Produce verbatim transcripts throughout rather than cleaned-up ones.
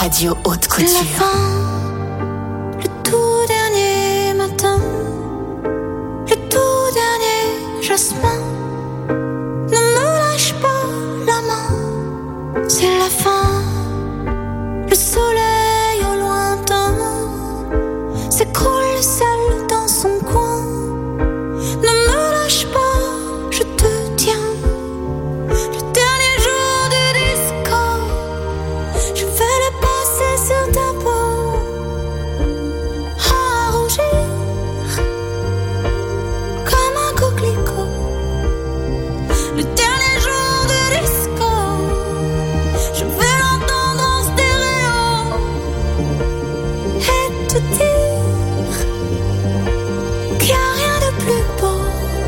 Radio Haute Couture. C'est la fin, le tout dernier matin, le tout dernier jasmin. Ne me lâche pas la main. C'est la fin, le soleil au lointain s'écroule seul dans son coin. Ne me lâche pas, je te tiens. Le dernier jour du disco, je vais le passer sur ta peau, à rougir comme un coquelicot. Le dernier jour du disco, je vais l'entendre en stéréo et te dire qu'il n'y a rien de plus beau.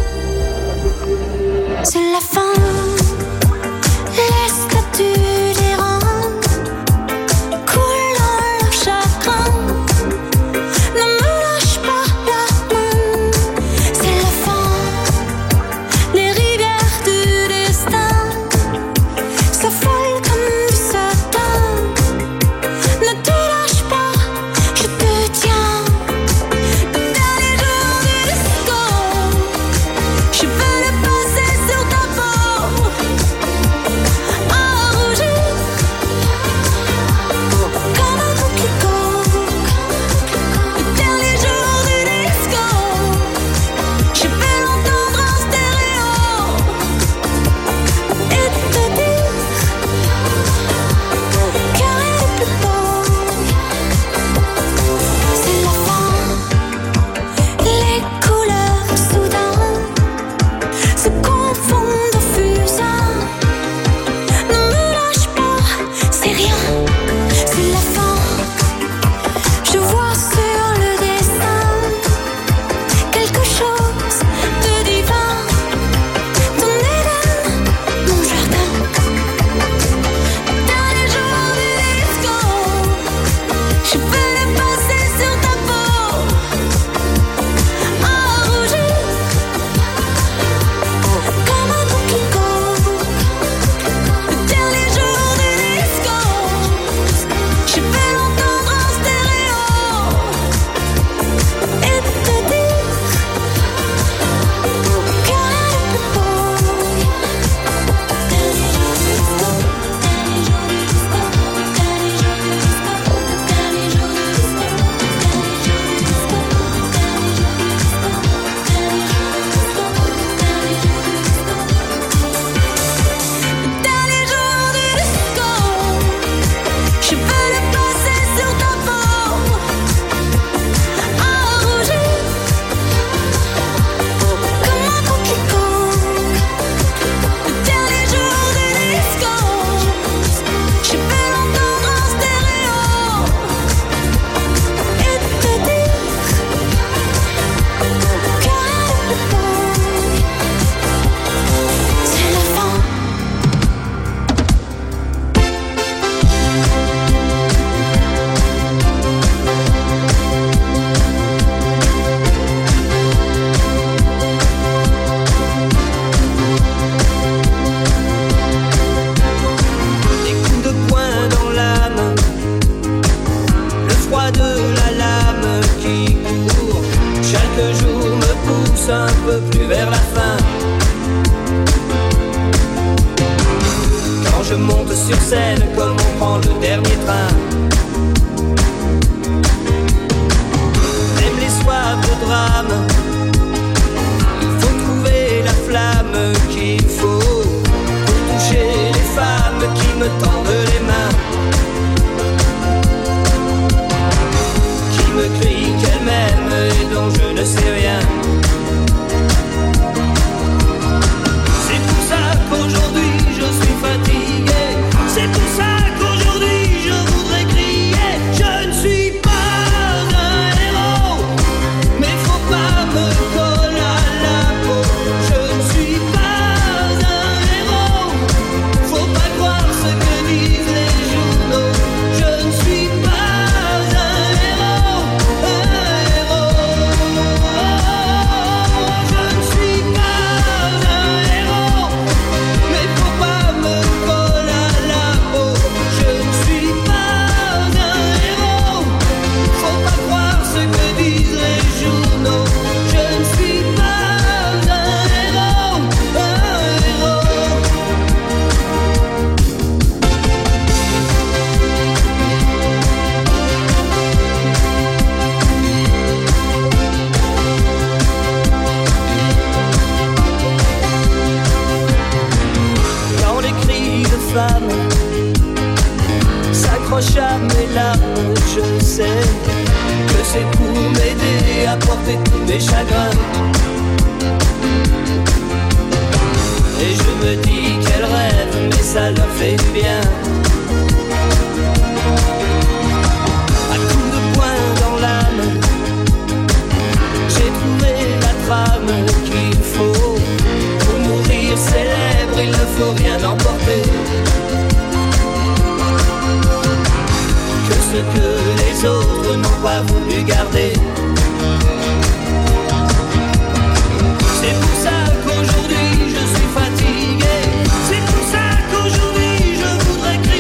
C'est la fin, les statues d'airain coulent dans leur chagrin. Ne me lâche pas la main. C'est la fin, les rivières du destin s'affolent comme du satin. Ne te lâche pas, je te tiens. Le dernier jour du disco, je vais le passer sur ta peau, à rougir comme un coquelicot. Le dernier jour du disco, je vais l'entendre en stéréo et te dire qu'il n'y a rien de plus beau. C'est la fin, les couleurs soudain se confondent au fusain. Ne me lâche pas, c'est rien, c'est la fin. Je vois sur le dessin quelque chose de divin. Ton Éden, mon jardin. Dernier jour du disco, je vais le passer sur ta peau, à rougir comme un coquelicot. Le dernier jour du disco, je vais l'entendre en stéréo et te dire qu'il n'y a rien de plus beau. Dernier jour du disco, dernier jour du disco, dernier jour du disco, dernier jour du disco, dernier jour du disco, dernier jour du disco, dernier jour du disco, dernier jour du disco. Le dernier jour du disco, je vais le passer sur ta peau, à rougir comme un coquelicot. Le dernier jour du disco, je vais l'entendre en stéréo et te dire qu'il n'y a rien de plus beau. C'est la fin. Des coups de poing dans l'âme, le froid de la lame qui court. Chaque jour me pousse un peu plus vers la fin. Quand je monte sur scène, comme on prend le dernier train. Même les soirs de drame, il faut trouver la flamme qu'il faut pour toucher les femmes qui me tendent les mains, qui me crient qu'elles m'aiment et dont je ne sais rien. C'est pour ça qu'aujourd'hui je suis fatigué. C'est pour ça qu'aujourd'hui je voudrais crier. Je ne suis pas un héros, mais faut pas me coller à la peau. Je ne suis pas un héros, faut pas croire ce que disent les journaux. Je ne suis pas un héros, un héros. à porter tous mes chagrins. Et je me dis qu'elle rêve, mais ça leur fait du bien. À coups de poing dans l'âme, j'ai trouvé la trame qu'il faut. Pour mourir célèbre, il ne faut rien emporter. Que ce que les autres n'ont pas voulu garder. C'est pour ça qu'aujourd'hui je suis fatigué. C'est pour ça qu'aujourd'hui je voudrais crier.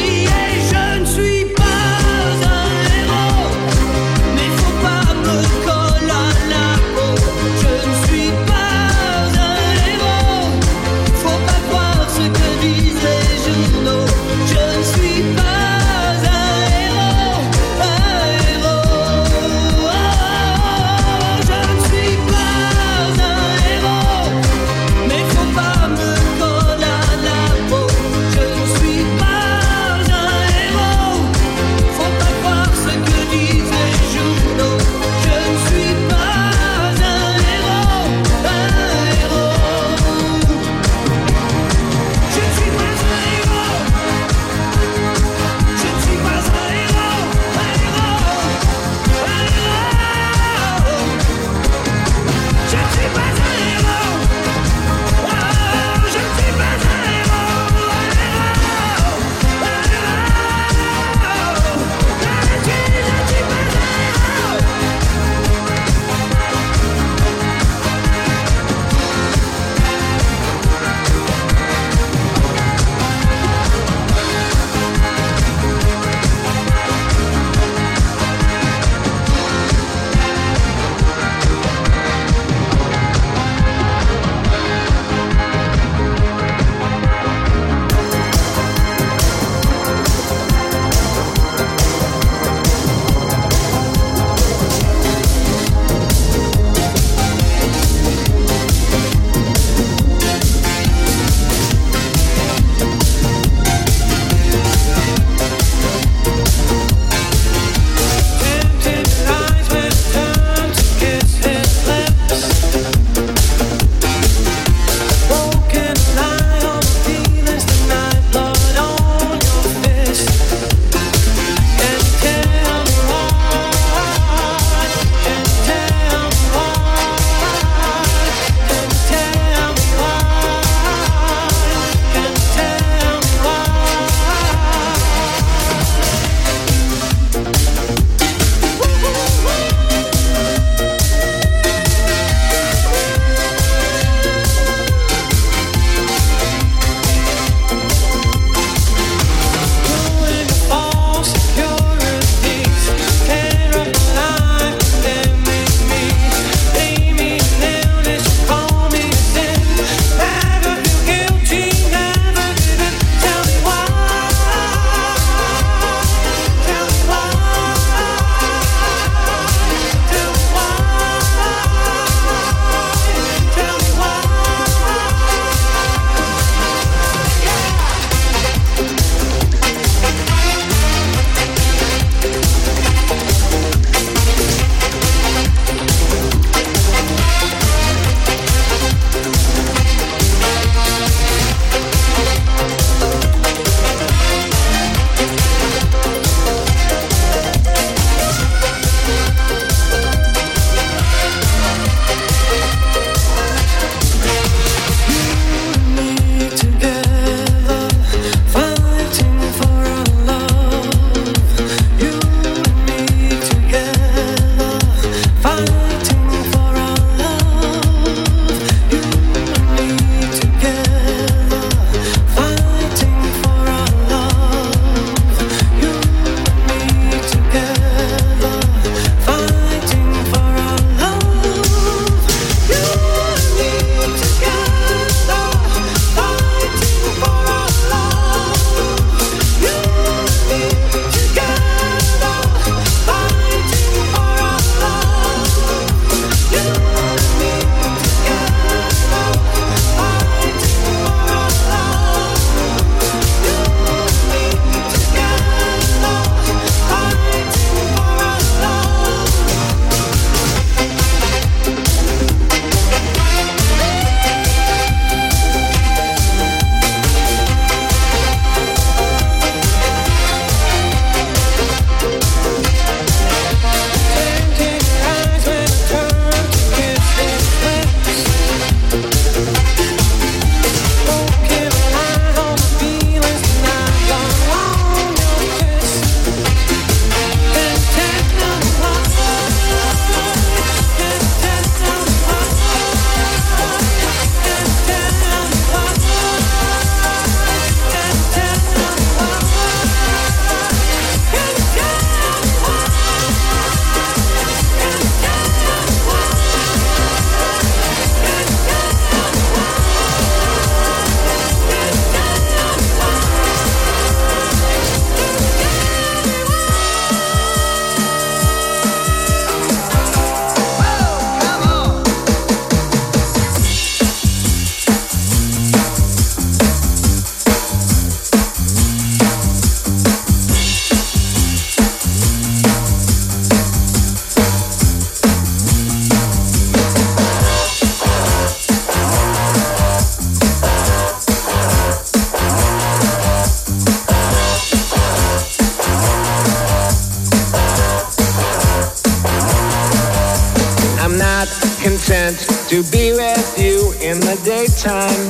I'm not content to be with you in the daytime.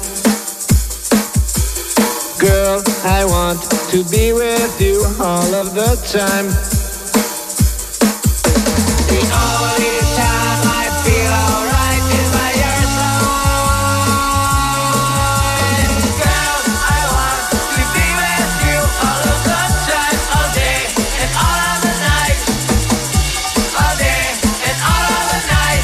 Girl, I want to be with you all of the time. The only time I feel alright is by your side. Girl, I want to be with you all of the time, all day and all of the night. All day and all of the night.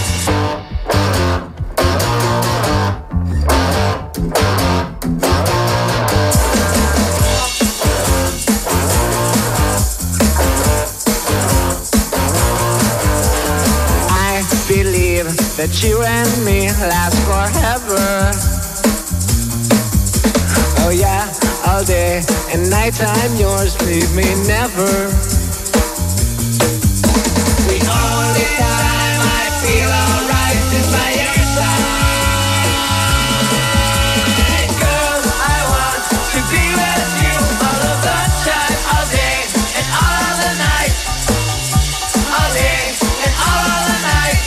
I believe that you and me last forever. Oh yeah, all day and nighttime yours, leave me never. The only time I feel alright is by your side. Girl, I want to be with you all of the time, all day and all of the night. All day and all of the night.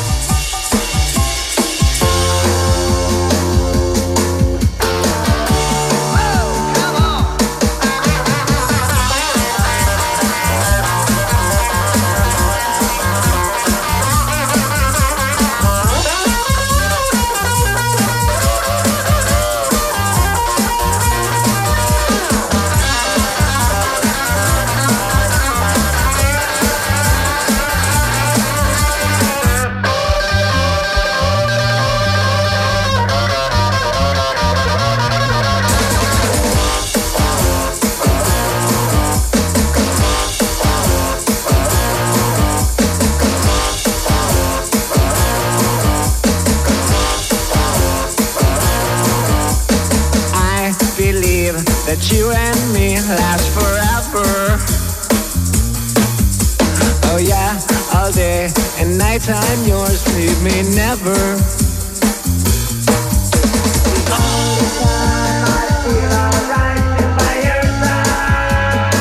Whoa, come on. I believe that you and me last forever. Oh yeah, all day and nighttime yours, leave me never. The only time I feel alright is by your side.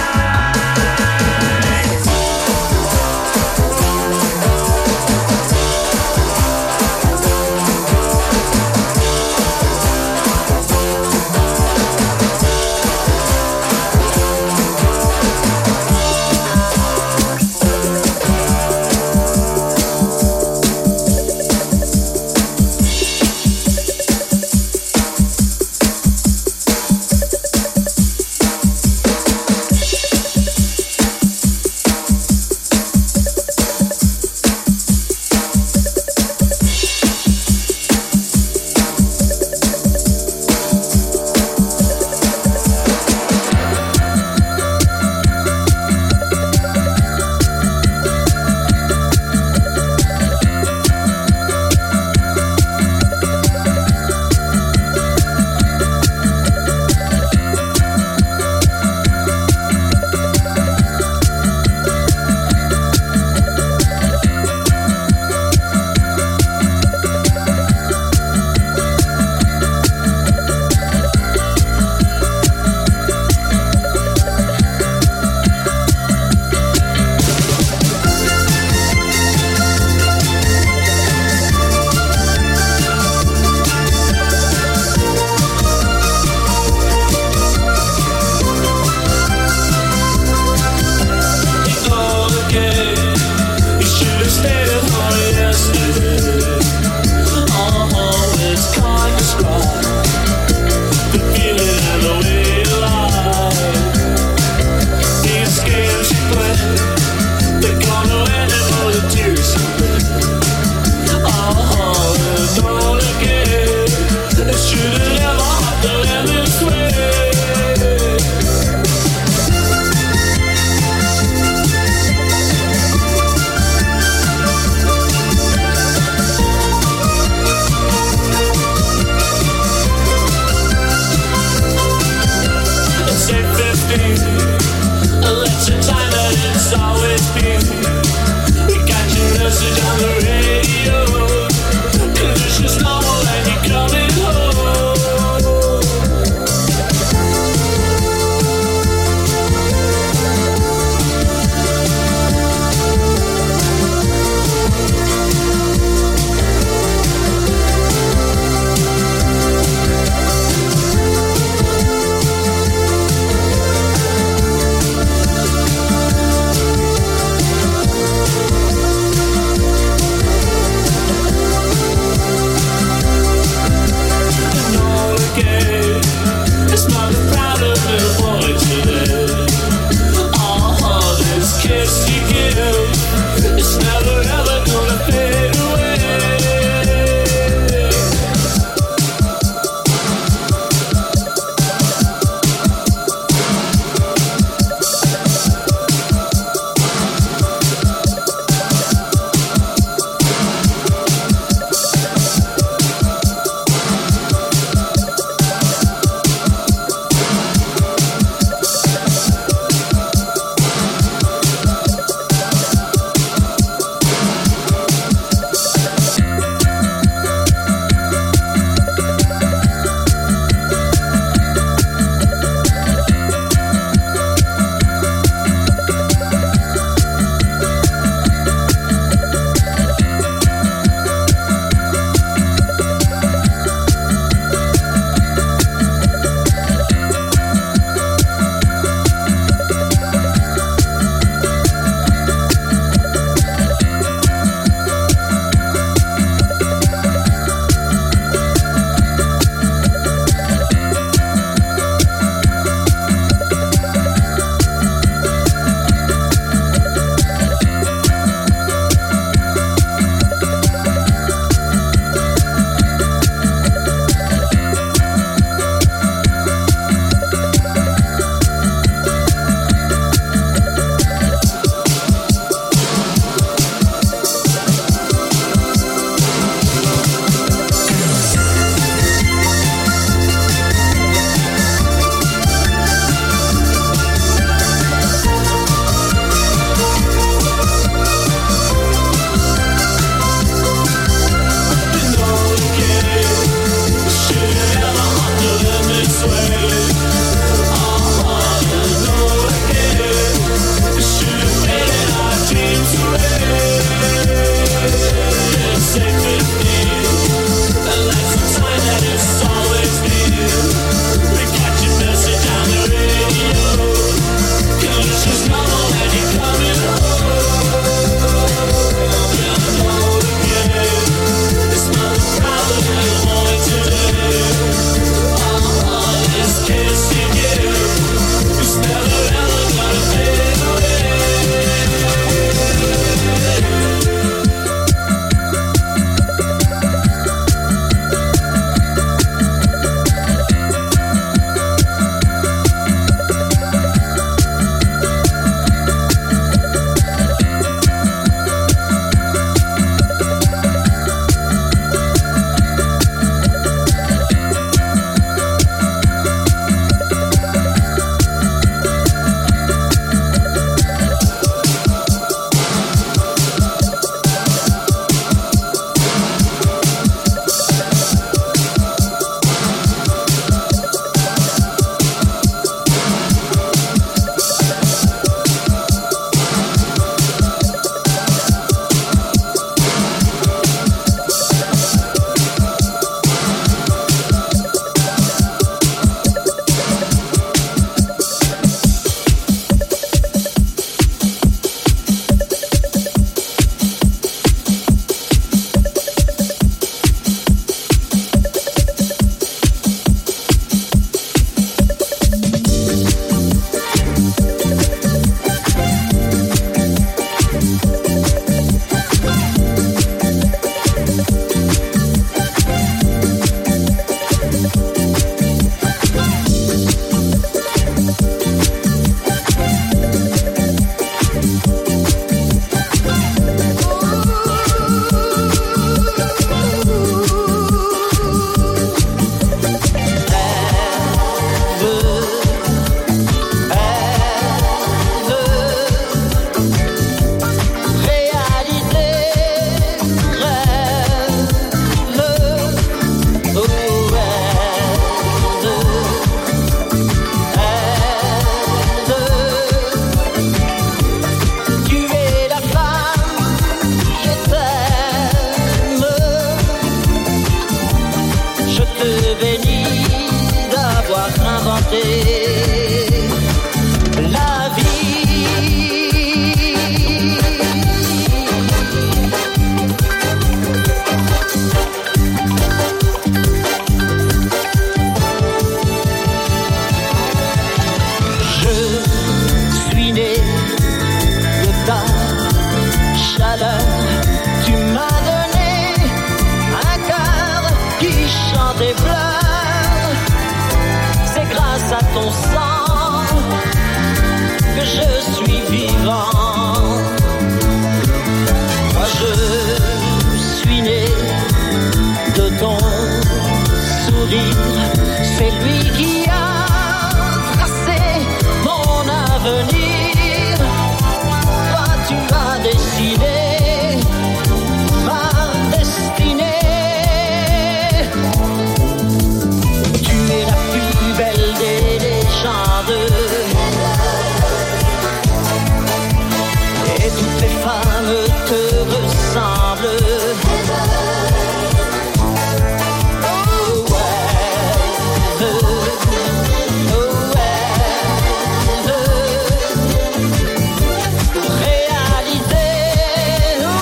inventer la vie. Je suis né de ta chaleur, tu m'as donné un cœur qui chante et pleure. C'est grâce à ton sang que je suis vivant. Moi je suis né de ton sourire, c'est lui qui a tracé mon avenir. Toi tu as dessiné ma destinée. Tu es la plus belle des légendes, et toutes les femmes te ressemblent. Oh ouais, oh ouais, réalité ou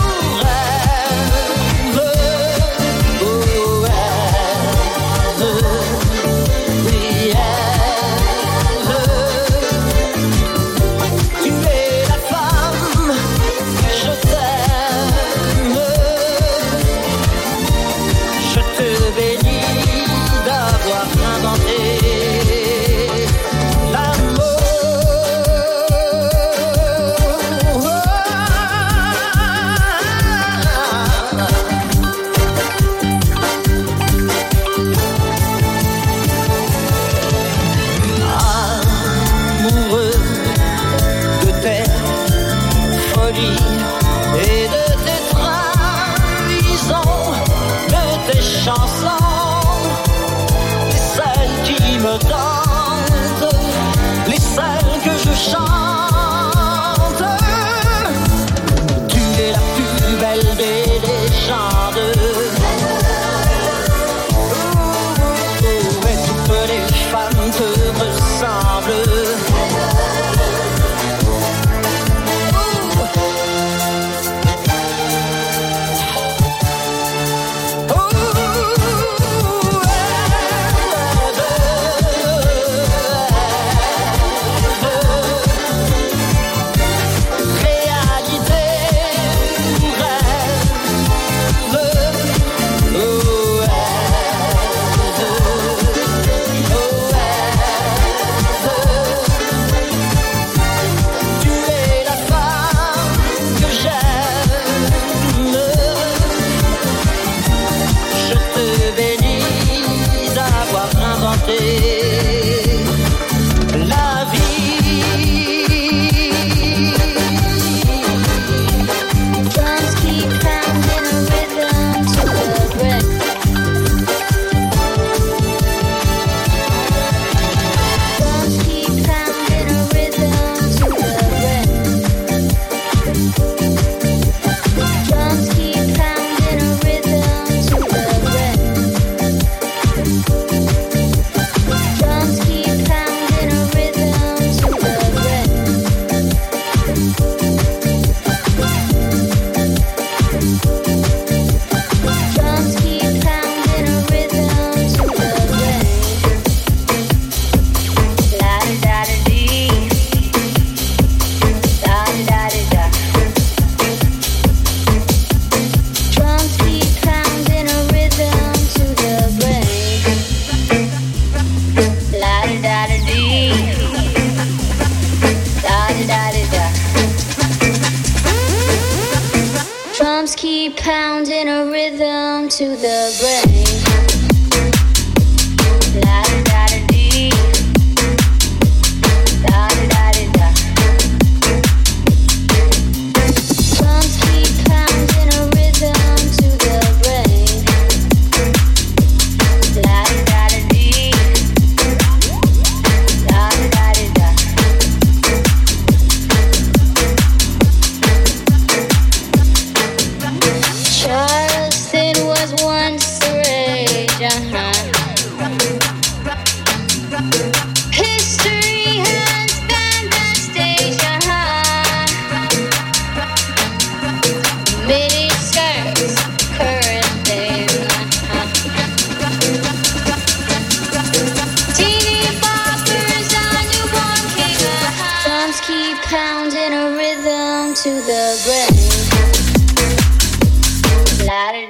rêve, oh ouais, oui, tu es la femme que je t'aime. Je te bénis d'avoir inventé amoureux de tes folies et de tes trahisons, de tes chansons, les celles qui me tentent, les celles que je chante. Tu es la plus belle des légendes, et toutes les femmes te ressemblent. Réalité ou rêve, oh tu es la femme que j'aime. Je te bénis d'avoir inventé la vie. Drums keep pounding a rhythm to the breath. Drums keep pounding a rhythm to the breath. Drums keep pounding a rhythm to the breath. Drums keep pounding a rhythm to the breath. Drums keep pounding a rhythm to the breath. La da da da dee, da da da da. Drums keep pounding a rhythm to the break. La da da da dee, da da da da da. Drums keep pounding a rhythm to the break. La da da da dee, da da da da da. Drums keep pounding a rhythm to the break. La da da da dee, da da da da da. Charleston was once a rage.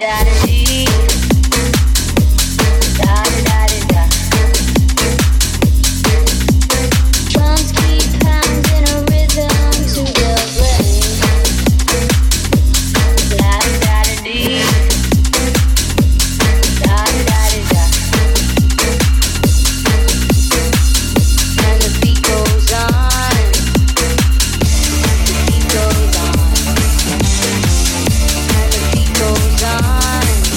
Goes on.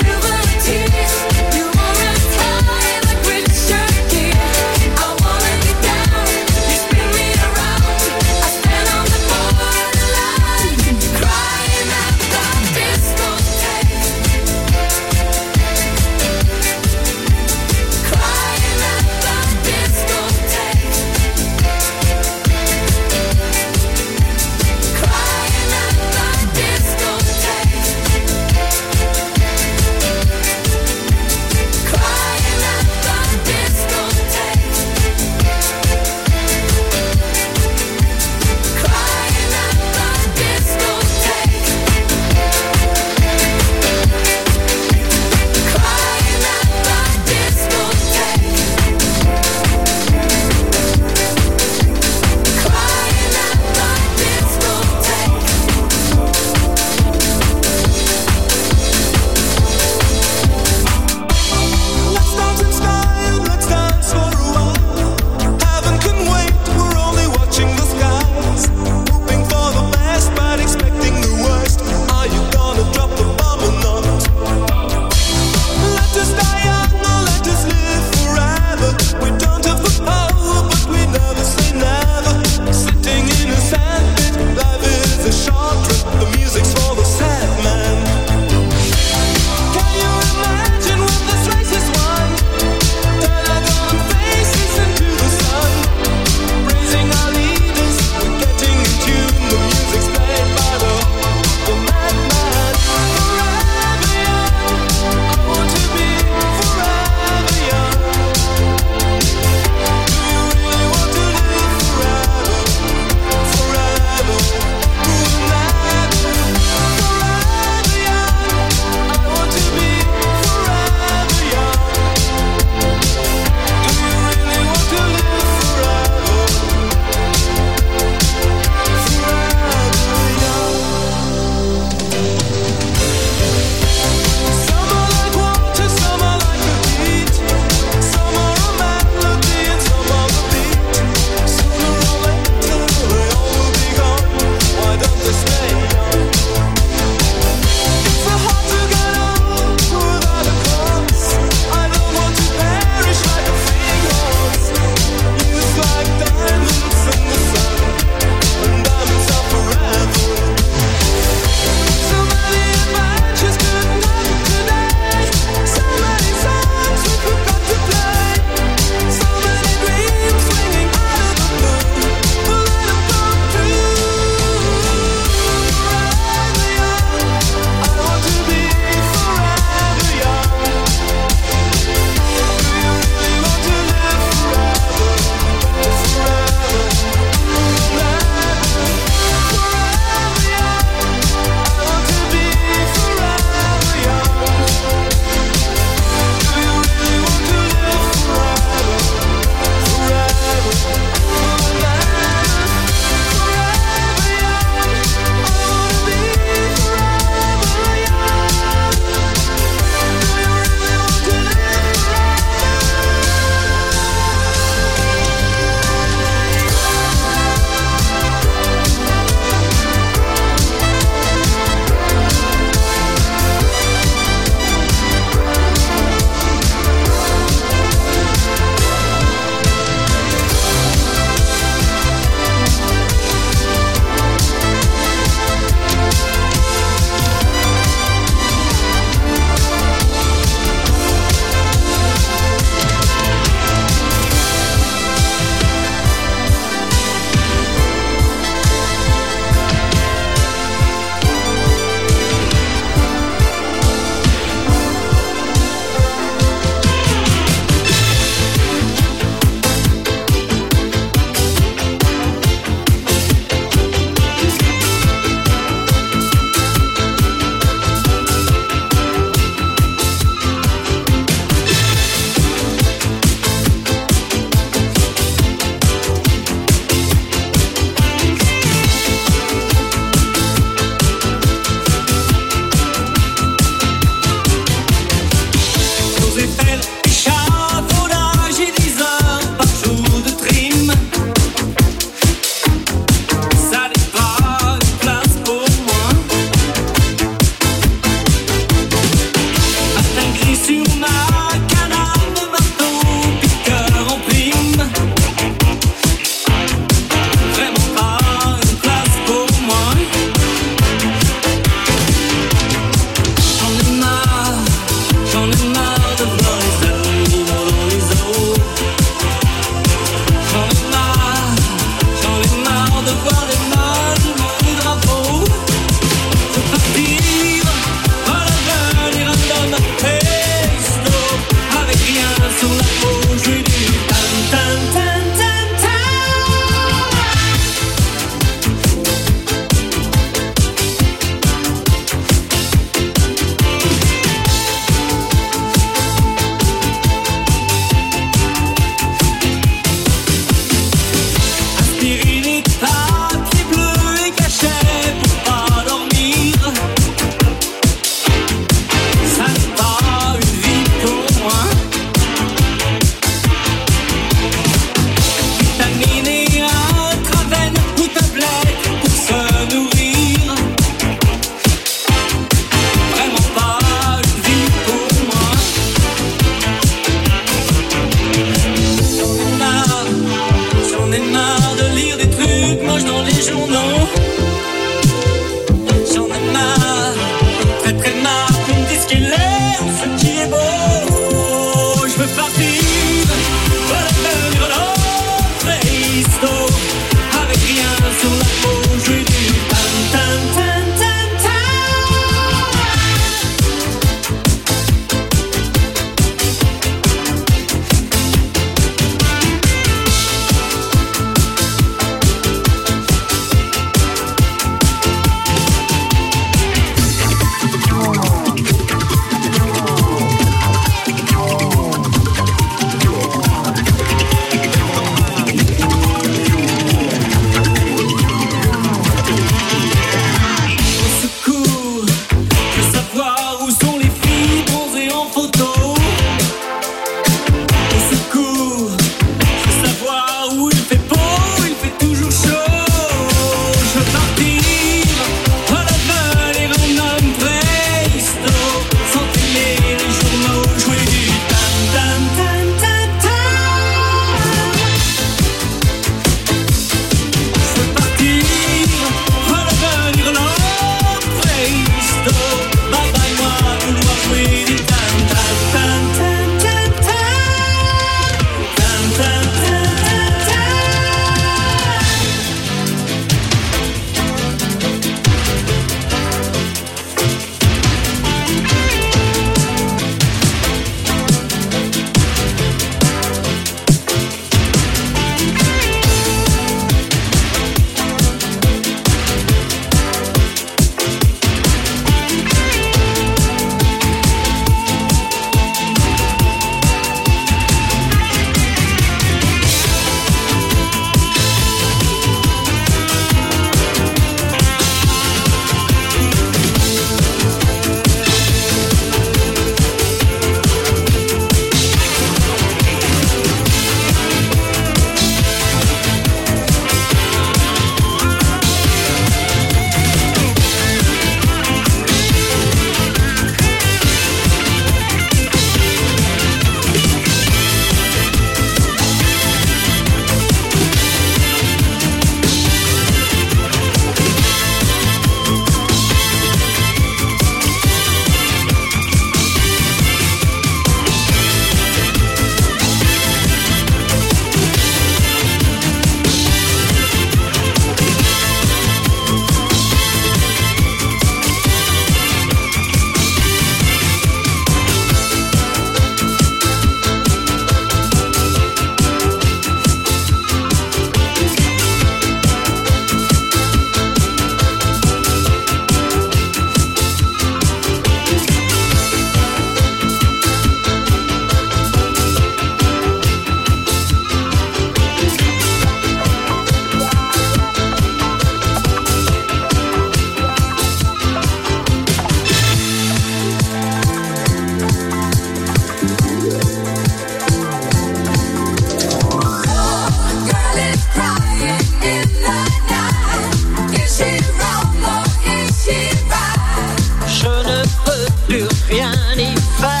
y faire.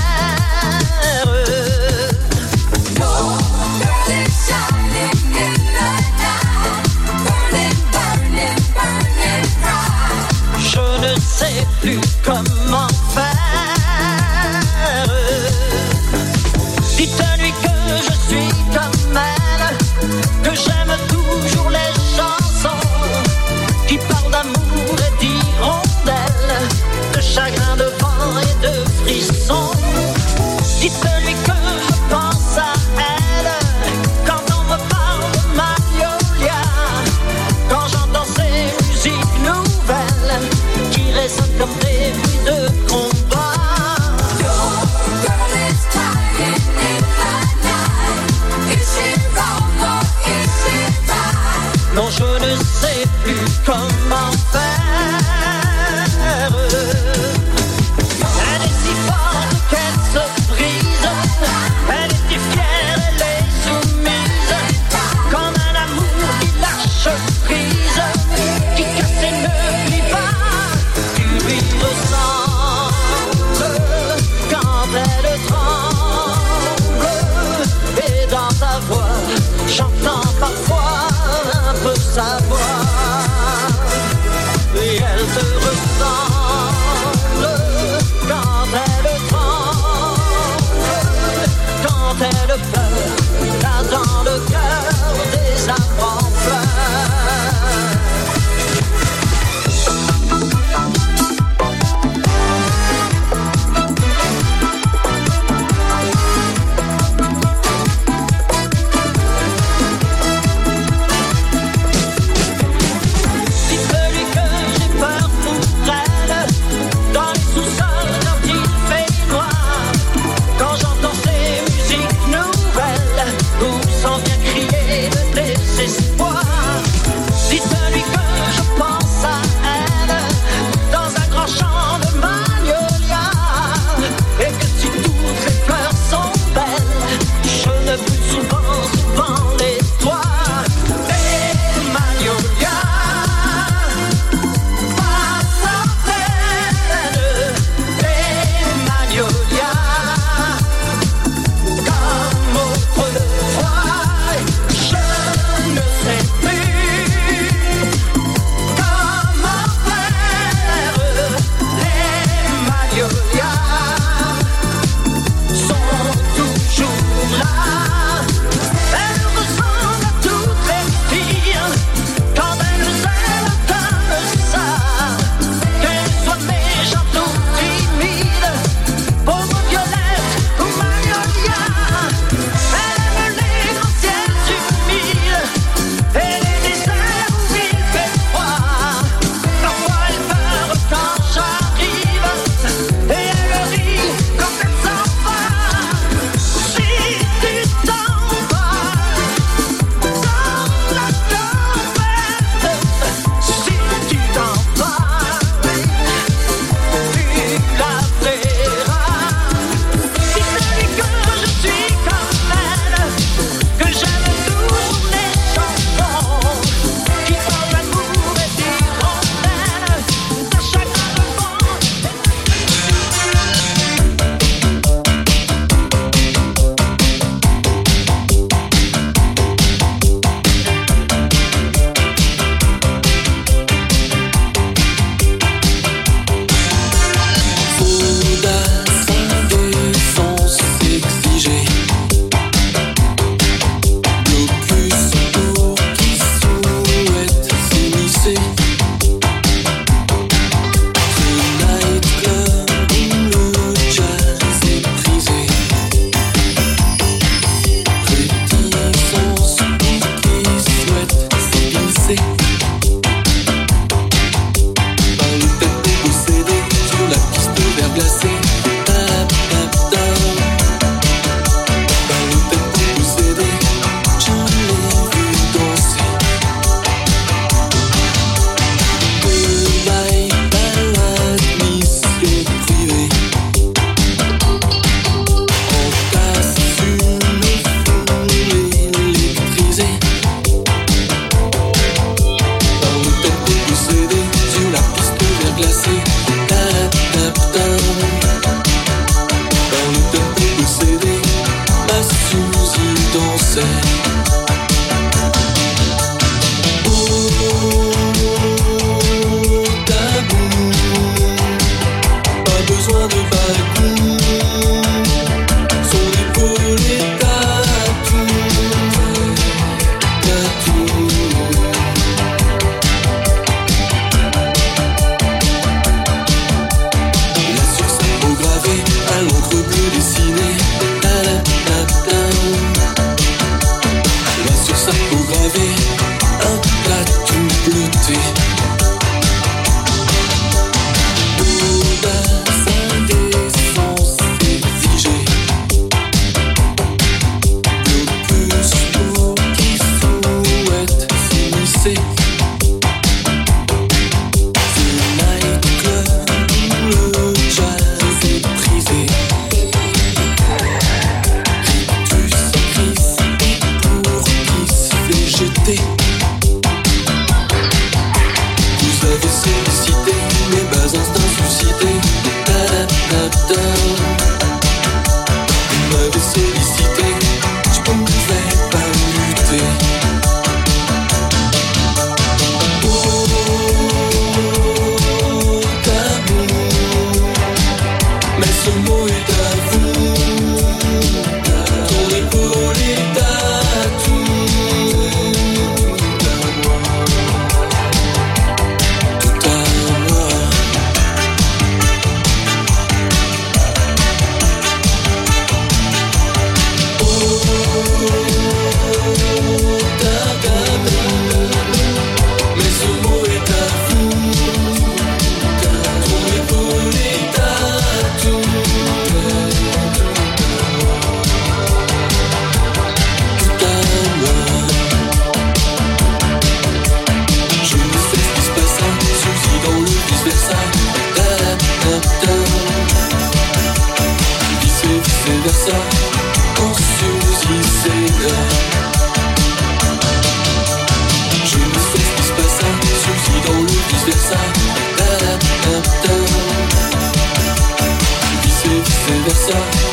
Je ne sais plus comment faire. Dites-lui que je suis comme elle, que j'aime toujours les chansons qui parlent d'amour et d'hirondelles, de chagrin, de vent et de frissons. Vice versa.